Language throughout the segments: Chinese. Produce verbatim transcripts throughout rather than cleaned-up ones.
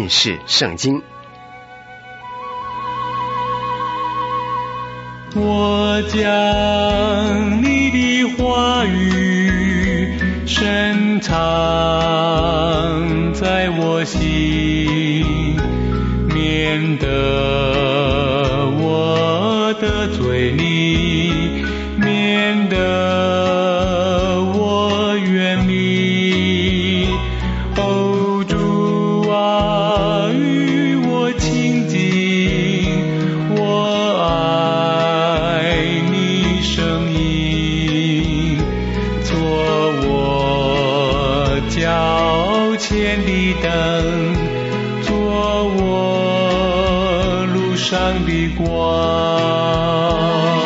认识圣经。 我将你的话语深藏在我心，免得我得罪你，免得我远离。哦，主啊，与我亲近，我爱你声音，做我脚前的灯，做我路上的光。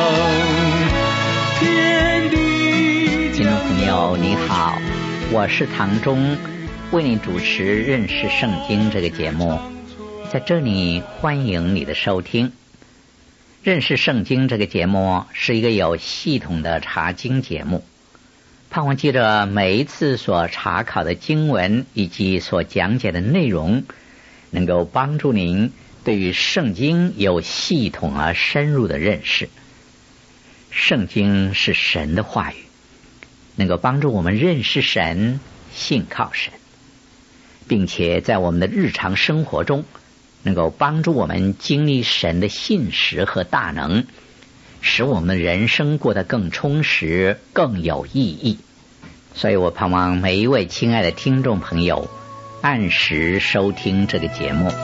天地听众朋友你好，我是唐忠，为你主持认识圣经这个节目，在这里欢迎你的收听。认识圣经这个节目是一个有系统的查经节目，盼望记着每一次所查考的经文以及所讲解的内容，能够帮助您对于圣经有系统而深入的认识。圣经是神的话语，能够帮助我们认识神，信靠神，并且在我们的日常生活中能够帮助我们经历神的信实和大能，使我们的人生过得更充实，更有意义。所以我盼望每一位亲爱的听众朋友按时收听这个节目。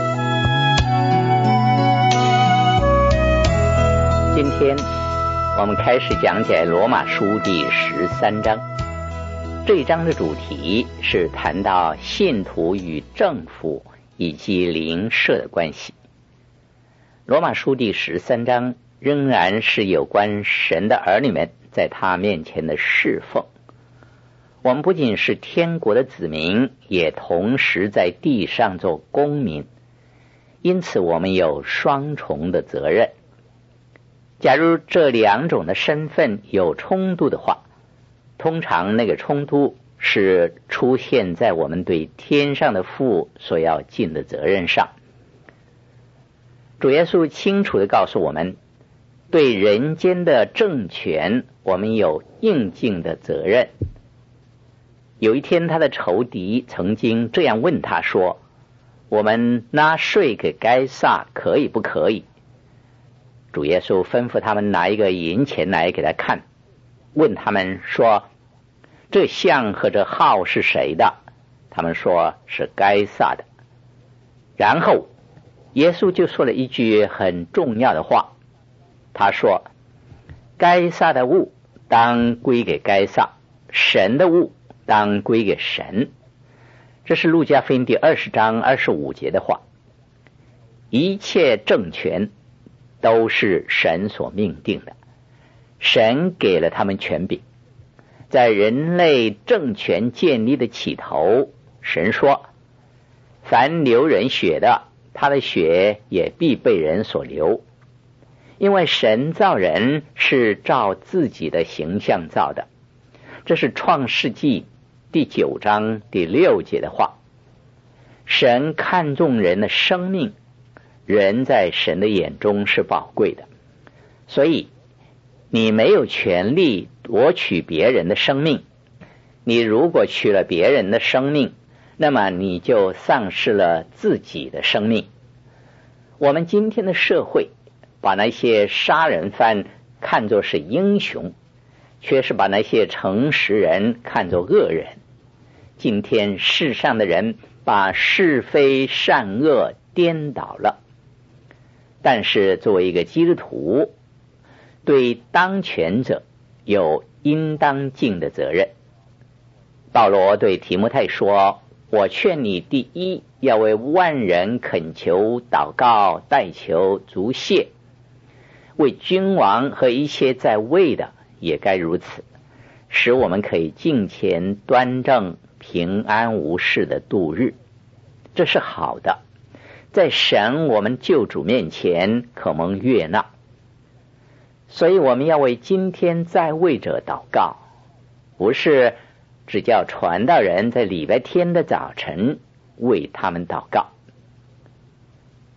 今天我们开始讲解罗马书第十三章，这一章的主题是谈到信徒与政府以及邻舍的关系。罗马书第十三章仍然是有关神的儿女们在他面前的侍奉。我们不仅是天国的子民，也同时在地上做公民，因此我们有双重的责任。假如这两种的身份有冲突的话，通常那个冲突是出现在我们对天上的父所要尽的责任上。主耶稣清楚地告诉我们，对人间的政权我们有应尽的责任。有一天他的仇敌曾经这样问他说，我们纳税给该撒可以不可以？主耶稣吩咐他们拿一个银钱来给他看，问他们说，这像和这号是谁的？他们说是该撒的。然后耶稣就说了一句很重要的话，他说，该撒的物当归给该撒，神的物当归给神。这是路加福音第二十章二十五节的话。一切政权都是神所命定的，神给了他们权柄。在人类政权建立的起头，神说，凡流人血的，他的血也必被人所流。因为神造人是照自己的形象造的，这是创世纪第九章第六节的话。神看重人的生命，人在神的眼中是宝贵的，所以你没有权利夺取别人的生命。你如果取了别人的生命，那么你就丧失了自己的生命。我们今天的社会把那些杀人犯看作是英雄，却是把那些诚实人看作恶人。今天世上的人把是非善恶颠倒了。但是作为一个基督徒，对当权者有应当尽的责任。保罗对提摩太说，我劝你第一要为万人恳求祷告代求足谢，为君王和一切在位的也该如此，使我们可以敬虔端正平安无事的度日。这是好的，在神我们救主面前可蒙悦纳。所以我们要为今天在位者祷告，不是只叫传道人在礼拜天的早晨为他们祷告，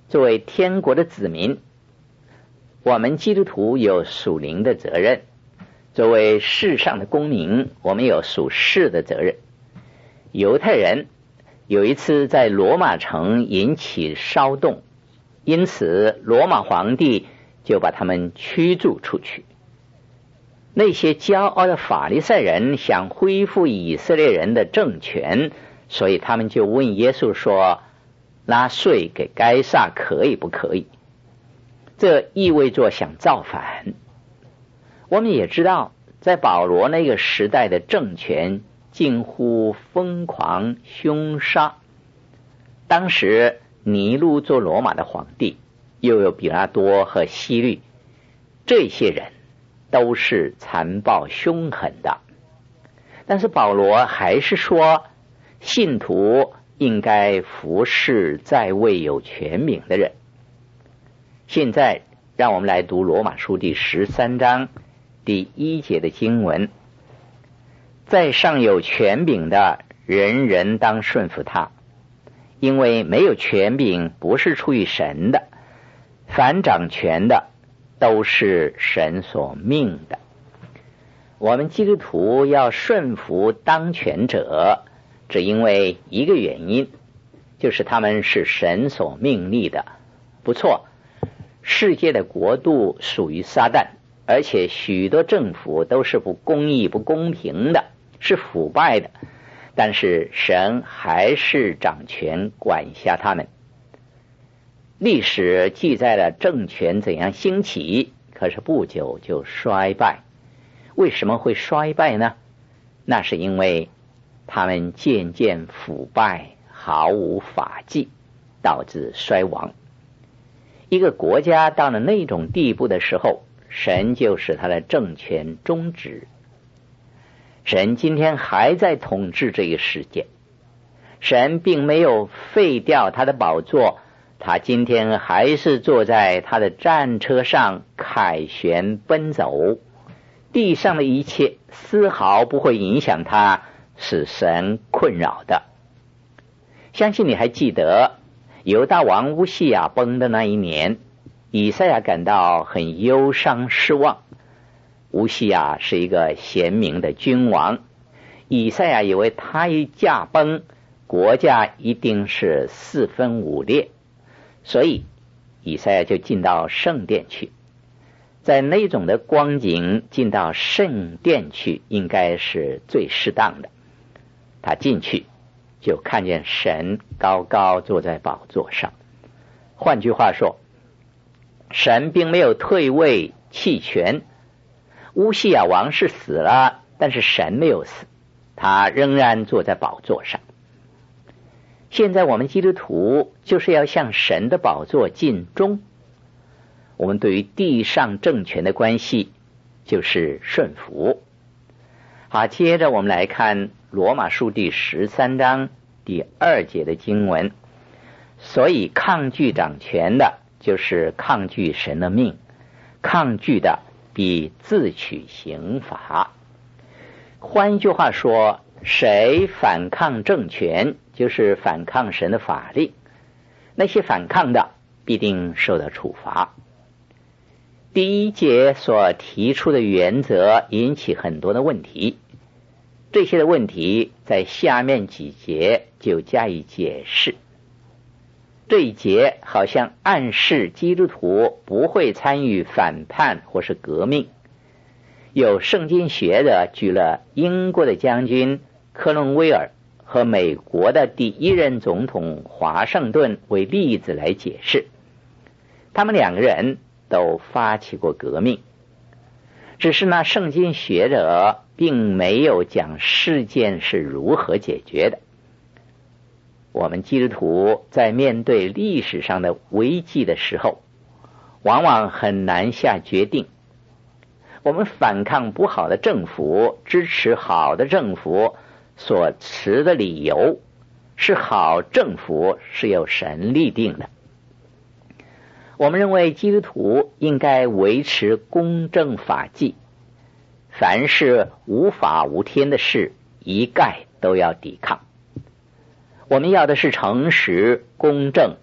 作为天国的子民，我们基督徒有属灵的责任；作为世上的公民，我们有属世的责任。犹太人有一次在罗马城引起骚动，因此罗马皇帝就把他们驱逐出去。那些骄傲的法利赛人想恢复以色列人的政权，所以他们就问耶稣说，纳税给该撒可以不可以？这意味着想造反。我们也知道，在保罗那个时代的政权近乎疯狂凶杀。当时尼禄做罗马的皇帝，又有比拉多和希律，这些人都是残暴凶狠的。但是保罗还是说，信徒应该服侍在位有权柄的人。现在让我们来读罗马书第十三章第一节的经文，在上有权柄的，人人当顺服他，因为没有权柄不是出于神的，凡掌权的都是神所命的。我们基督徒要顺服当权者，只因为一个原因，就是他们是神所命立的。不错，世界的国度属于撒旦，而且许多政府都是不公义不公平的，是腐败的，但是神还是掌权管辖他们。历史记载了政权怎样兴起，可是不久就衰败。为什么会衰败呢？那是因为他们渐渐腐败，毫无法纪，导致衰亡。一个国家到了那种地步的时候，神就使他的政权终止。神今天还在统治这个世界，神并没有废掉他的宝座，他今天还是坐在他的战车上凯旋奔走，地上的一切丝毫不会影响他，使神困扰的。相信你还记得犹大王乌西亚崩的那一年，以赛亚感到很忧伤失望。乌西亚是一个贤明的君王，以赛亚以为他一驾崩，国家一定是四分五裂，所以以赛亚就进到圣殿去。在那种的光景，进到圣殿去应该是最适当的。他进去就看见神高高坐在宝座上。换句话说，神并没有退位弃权。乌西亚王是死了，但是神没有死，他仍然坐在宝座上。现在我们基督徒就是要向神的宝座尽忠。我们对于地上政权的关系就是顺服。好，接着我们来看罗马书第十三章第二节的经文。所以抗拒掌权的就是抗拒神的命，抗拒的必自取刑罚。换一句话说，谁反抗政权，就是反抗神的法令，那些反抗的必定受到处罚。第一节所提出的原则引起很多的问题，这些的问题在下面几节就加以解释。这一节好像暗示基督徒不会参与反叛或是革命。有圣经学者举了英国的将军克伦威尔和美国的第一任总统华盛顿为例子来解释。他们两个人都发起过革命，只是那圣经学者并没有讲事件是如何解决的。我们基督徒在面对历史上的危机的时候，往往很难下决定。我们反抗不好的政府，支持好的政府，所持的理由是好政府是由神立定的。我们认为基督徒应该维持公正法纪，凡是无法无天的事，一概都要抵抗。我们要的是诚实、公正，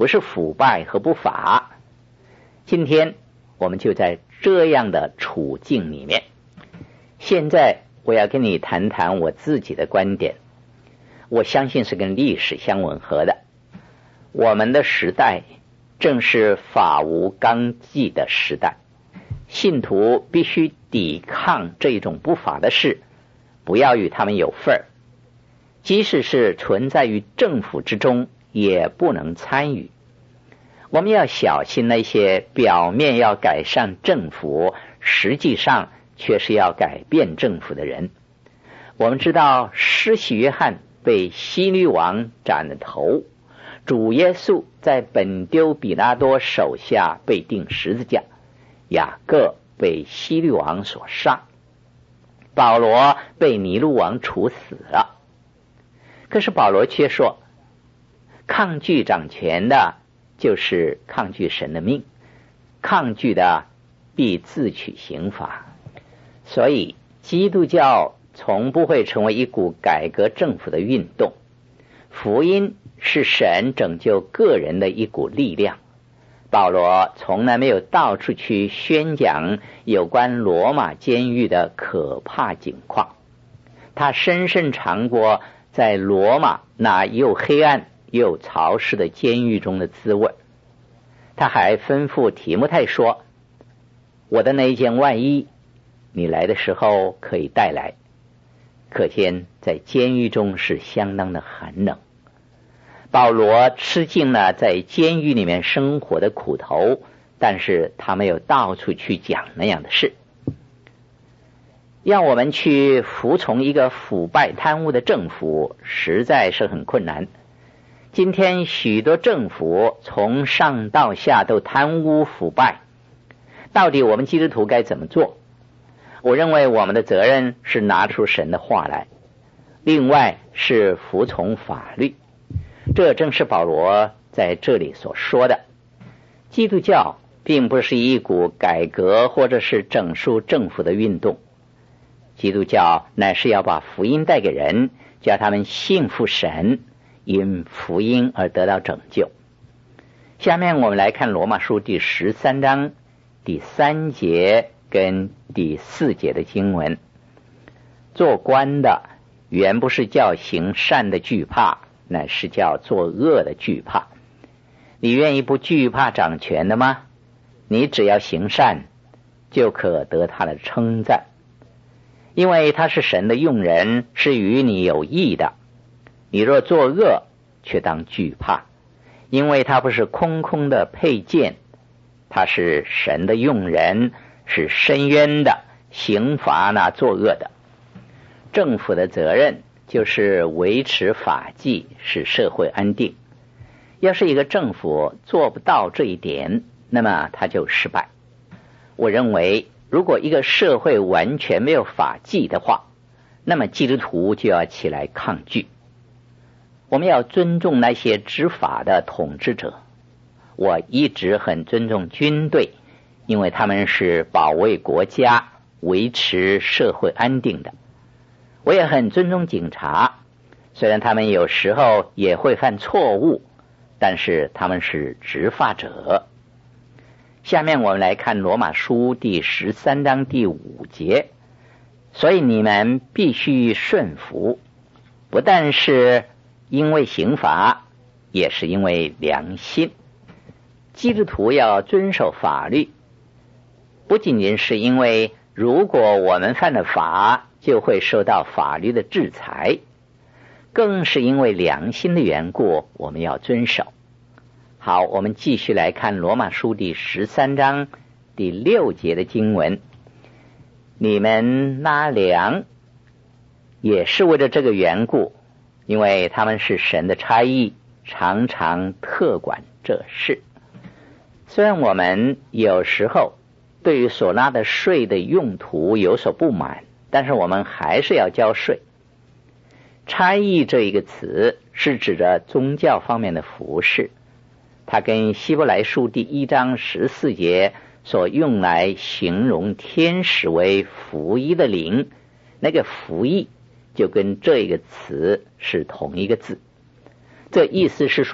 不是腐败和不法。今天我们就在这样的处境里面。现在我要跟你谈谈我自己的观点，我相信是跟历史相吻合的。我们的时代正是法无纲纪的时代，信徒必须抵抗这种不法的事，不要与他们有份儿，即使是存在于政府之中也不能参与。我们要小心那些表面要改善政府，实际上却是要改变政府的人。我们知道施洗约翰被希律王斩了头，主耶稣在本丢比拉多手下被钉十字架，雅各被希律王所杀，保罗被尼禄王处死了。可是保罗却说，抗拒掌权的就是抗拒神的命，抗拒的必自取刑罚。所以基督教从不会成为一股改革政府的运动，福音是神拯救个人的一股力量。保罗从来没有到处去宣讲有关罗马监狱的可怕景况，他深深尝过在罗马那又黑暗又潮湿的监狱中的滋味。他还吩咐提摩太说，我的那一件外衣你来的时候可以带来。可见在监狱中是相当的寒冷。保罗吃尽了在监狱里面生活的苦头，但是他没有到处去讲那样的事。要我们去服从一个腐败贪污的政府，实在是很困难。今天许多政府从上到下都贪污腐败，到底我们基督徒该怎么做？我认为我们的责任是拿出神的话来，另外是服从法律。这正是保罗在这里所说的。基督教并不是一股改革或者是整肃政府的运动，基督教乃是要把福音带给人，叫他们信服神，因福音而得到拯救。下面我们来看罗马书第十三章第三节跟第四节的经文。做官的原不是叫行善的惧怕，乃是叫作恶的惧怕。你愿意不惧怕掌权的吗？你只要行善，就可得他的称赞，因为他是神的用人，是与你有益的。你若作恶，却当惧怕，因为他不是空空的佩剑，他是神的用人，是伸冤的，刑罚那作恶的。政府的责任就是维持法纪，使社会安定。要是一个政府做不到这一点，那么他就失败。我认为如果一个社会完全没有法纪的话，那么基督徒就要起来抗拒。我们要尊重那些执法的统治者。我一直很尊重军队，因为他们是保卫国家，维持社会安定的。我也很尊重警察，虽然他们有时候也会犯错误，但是他们是执法者。下面我们来看罗马书第十三章第五节。所以你们必须顺服，不但是因为刑罚，也是因为良心。基督徒要遵守法律，不仅仅是因为如果我们犯了法就会受到法律的制裁，更是因为良心的缘故，我们要遵守。好，我们继续来看罗马书第十三章第六节的经文。你们纳粮也是为了这个缘故，因为他们是神的差役，常常特管这事。虽然我们有时候对于所纳的税的用途有所不满，但是我们还是要交税。差役这一个词是指着宗教方面的服事，它跟希伯来书第一章十四节所用来形容天使为服役的灵，那个服役就跟这个词是同一个字。这意思是说，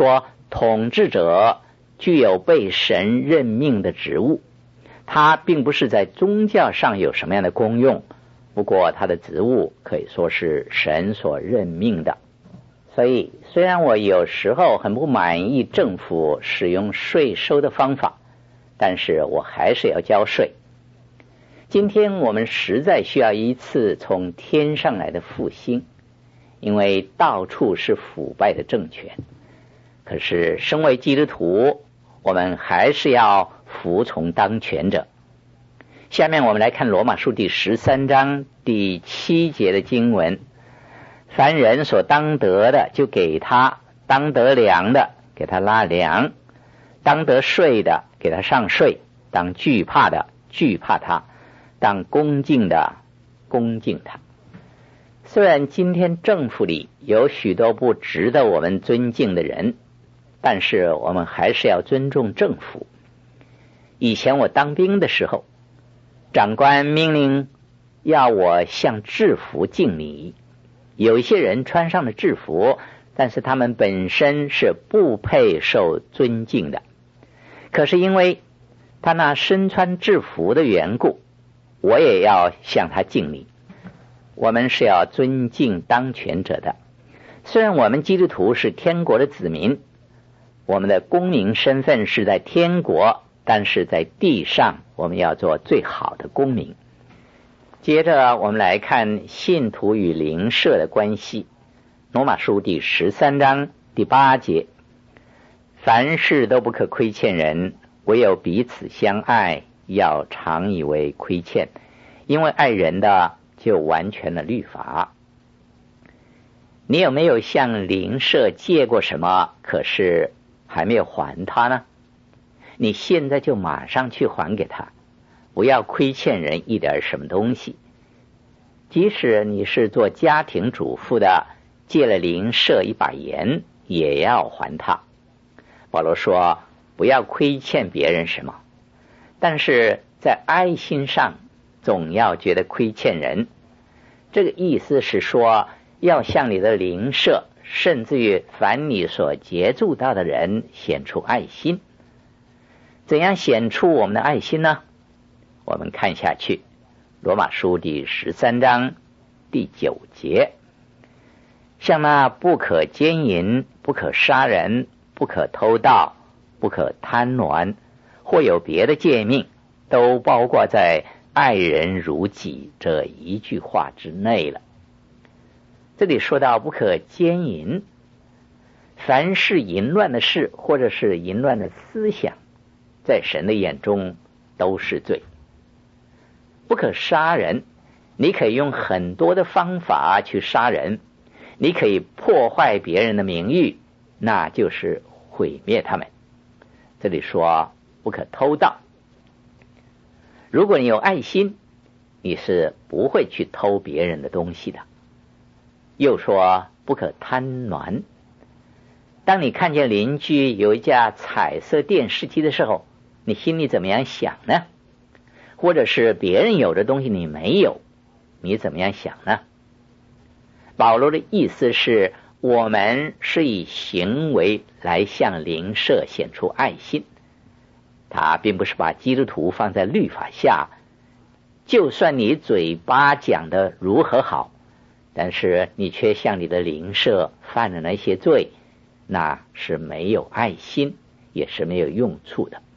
统治者具有被神任命的职务，他并不是在宗教上有什么样的功用，不过他的职务可以说是神所任命的。所以虽然我有时候很不满意政府使用税收的方法，但是我还是要交税。今天我们实在需要一次从天上来的复兴，因为到处是腐败的政权。可是身为基督徒，我们还是要服从当权者。下面我们来看罗马书第十三章第七节的经文，凡人所当得的就给他，当得粮的给他拉粮，当得税的给他上税，当惧怕的惧怕他，当恭敬的恭敬他。虽然今天政府里有许多不值得我们尊敬的人，但是我们还是要尊重政府。以前我当兵的时候，长官命令要我向制服敬礼，有一些人穿上了制服，但是他们本身是不配受尊敬的，可是因为他那身穿制服的缘故，我也要向他敬礼。我们是要尊敬当权者的。虽然我们基督徒是天国的子民，我们的公民身份是在天国，但是在地上我们要做最好的公民。接着我们来看信徒与邻舍的关系。罗马书第十三章第八节，凡事都不可亏欠人，唯有彼此相爱，要常以为亏欠，因为爱人的就完全了律法。你有没有向邻舍借过什么，可是还没有还他呢？你现在就马上去还给他，不要亏欠人一点什么东西。即使你是做家庭主妇的，借了邻舍一把盐，也要还他。保罗说，不要亏欠别人什么，但是在爱心上总要觉得亏欠人。这个意思是说，要向你的邻舍，甚至于凡你所接触到的人显出爱心。怎样显出我们的爱心呢？我们看下去，罗马书第十三章第九节，像那不可奸淫，不可杀人，不可偷盗，不可贪婪，或有别的诫命，都包括在爱人如己这一句话之内了。这里说到不可奸淫，凡是淫乱的事或者是淫乱的思想，在神的眼中都是罪。不可杀人，你可以用很多的方法去杀人，你可以破坏别人的名誉，那就是毁灭他们。这里说不可偷盗，如果你有爱心，你是不会去偷别人的东西的。又说不可贪婪，当你看见邻居有一架彩色电视机的时候，你心里怎么样想呢？或者是别人有的东西你没有，你怎么样想呢？保罗的意思是，我们是以行为来向邻舍显出爱心。他并不是把基督徒放在律法下，就算你嘴巴讲的如何好，但是你却向你的邻舍犯了那些罪，那是没有爱心，也是没有用处的。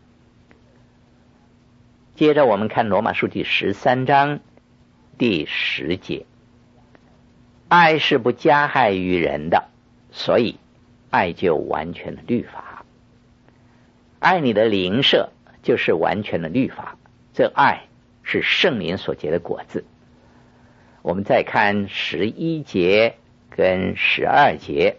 接着我们看罗马书第十三章第十节，爱是不加害于人的，所以爱就完全的律法。爱你的邻舍就是完全的律法，这爱是圣灵所结的果子。我们再看十一节跟十二节，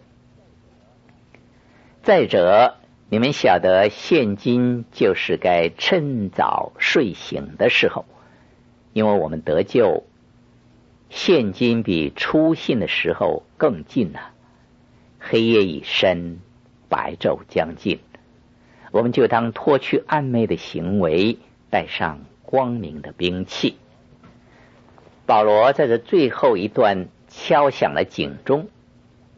再者，你们晓得现今就是该趁早睡醒的时候，因为我们得救，现今比初信的时候更近了。黑夜已深，白昼将近，我们就当脱去暗昧的行为，带上光明的兵器。保罗在这最后一段敲响了警钟，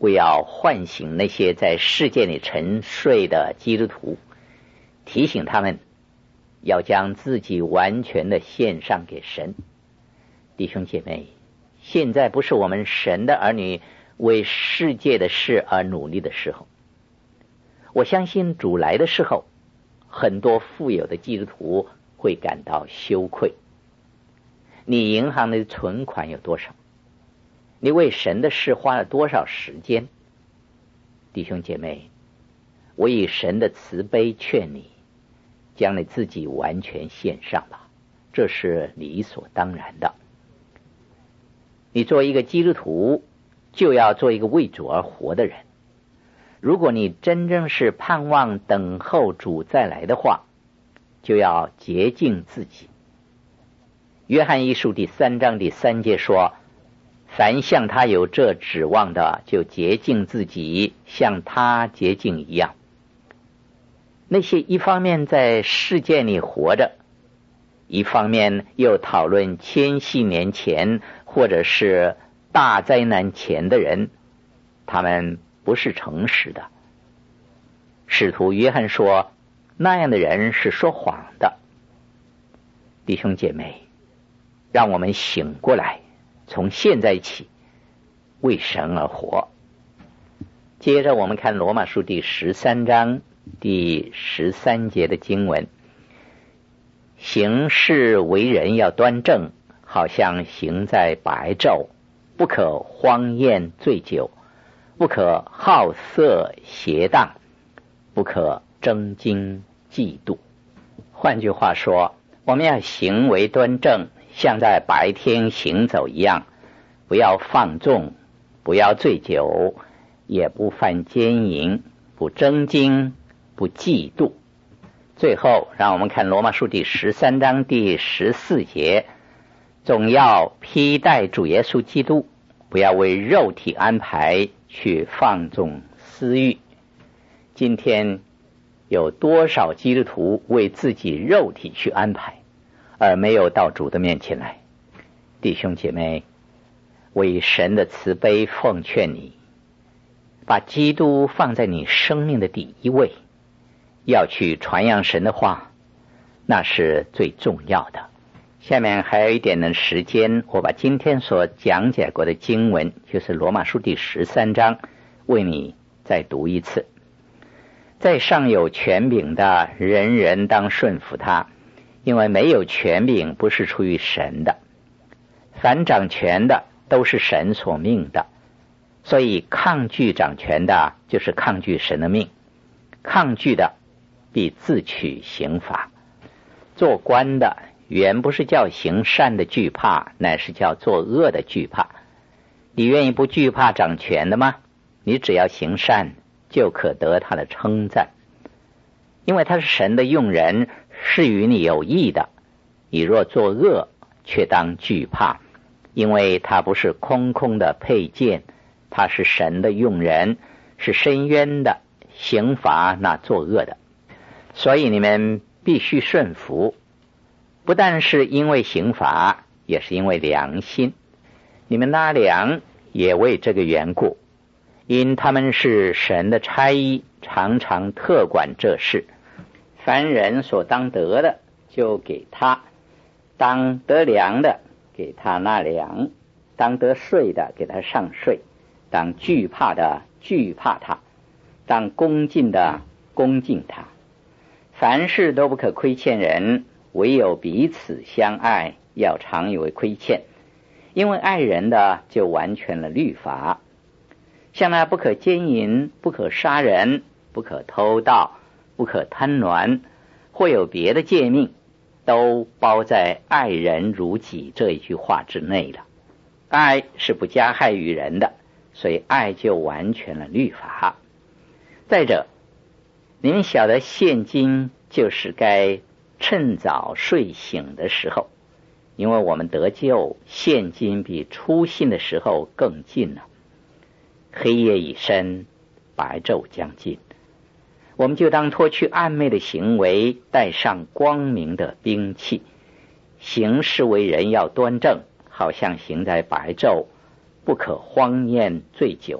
为要唤醒那些在世界里沉睡的基督徒，提醒他们要将自己完全的献上给神。弟兄姐妹，现在不是我们神的儿女为世界的事而努力的时候。我相信主来的时候，很多富有的基督徒会感到羞愧。你银行的存款有多少？你为神的事花了多少时间？弟兄姐妹，我以神的慈悲劝你，将你自己完全献上吧，这是理所当然的。你做一个基督徒，就要做一个为主而活的人。如果你真正是盼望等候主再来的话，就要洁净自己。约翰一书第三章第三节说，凡向他有这指望的，就洁净自己，像他洁净一样。那些一方面在世界里活着，一方面又讨论千禧年前或者是大灾难前的人，他们不是诚实的。使徒约翰说，那样的人是说谎的。弟兄姐妹，让我们醒过来，从现在起为神而活。接着我们看罗马书第十三章第十三节的经文，行事为人要端正，好像行在白昼，不可荒宴醉酒，不可好色邪荡，不可争竞嫉妒。换句话说，我们要行为端正，像在白天行走一样，不要放纵，不要醉酒，也不犯奸淫，不争竞，不嫉妒。最后让我们看罗马书第十三章第十四节，总要披戴主耶稣基督，不要为肉体安排去放纵私欲。今天有多少基督徒为自己肉体去安排，而没有到主的面前来？弟兄姐妹，我以神的慈悲奉劝你，把基督放在你生命的第一位，要去传扬神的话，那是最重要的。下面还有一点的时间，我把今天所讲解过的经文，就是罗马书第十三章，为你再读一次。在上有权柄的，人人当顺服他，因为没有权柄不是出于神的，凡掌权的都是神所命的，所以抗拒掌权的就是抗拒神的命，抗拒的必自取刑罚。做官的原不是叫行善的惧怕，乃是叫做恶的惧怕。你愿意不惧怕掌权的吗？你只要行善，就可得他的称赞，因为他是神的用人，是与你有益的。你若作恶，却当惧怕，因为他不是空空的佩剑，他是神的用人，是伸冤的，刑罚那作恶的。所以你们必须顺服，不但是因为刑罚，也是因为良心。你们纳粮也为这个缘故，因他们是神的差役，常常特管这事。凡人所当得的，就给他；当得粮的，给他纳粮；当得税的，给他上税；当惧怕的，惧怕他；当恭敬的，恭敬他。凡事都不可亏欠人，唯有彼此相爱，要常以为亏欠。因为爱人的，就完全了律法。像那不可奸淫，不可杀人，不可偷盗，不可贪婪，或有别的诫命，都包在爱人如己这一句话之内了。爱是不加害于人的，所以爱就完全了律法。再者，你们晓得现今就是该趁早睡醒的时候，因为我们得救，现今比初信的时候更近了。黑夜已深，白昼将近，我们就当脱去暗昧的行为，带上光明的兵器。行事为人要端正，好像行在白昼，不可荒宴醉酒，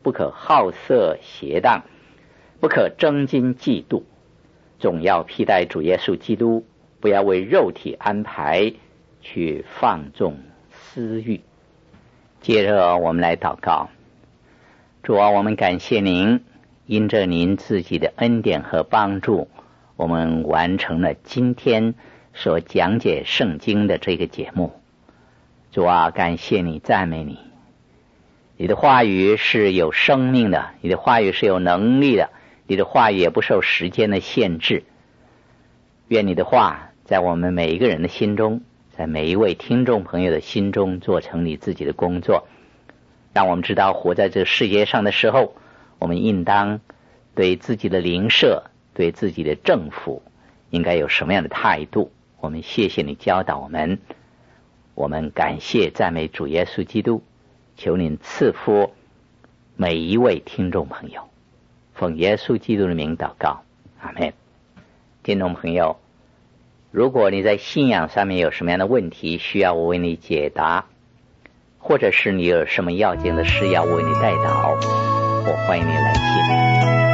不可好色邪荡，不可争竞嫉妒，总要披戴主耶稣基督，不要为肉体安排去放纵私欲。接着我们来祷告。主啊，我们感谢您，因着您自己的恩典和帮助，我们完成了今天所讲解圣经的这个节目。主啊，感谢你，赞美你。你的话语是有生命的，你的话语是有能力的，你的话语也不受时间的限制。愿你的话在我们每一个人的心中，在每一位听众朋友的心中做成你自己的工作，让我们知道活在这个世界上的时候，我们应当对自己的邻舍，对自己的政府应该有什么样的态度。我们谢谢你教导我们，我们感谢赞美主耶稣基督，求您赐福每一位听众朋友，奉耶稣基督的名祷告，阿们。听众朋友，如果你在信仰上面有什么样的问题需要我为你解答，或者是你有什么要紧的事要为你代祷，我欢迎你来信。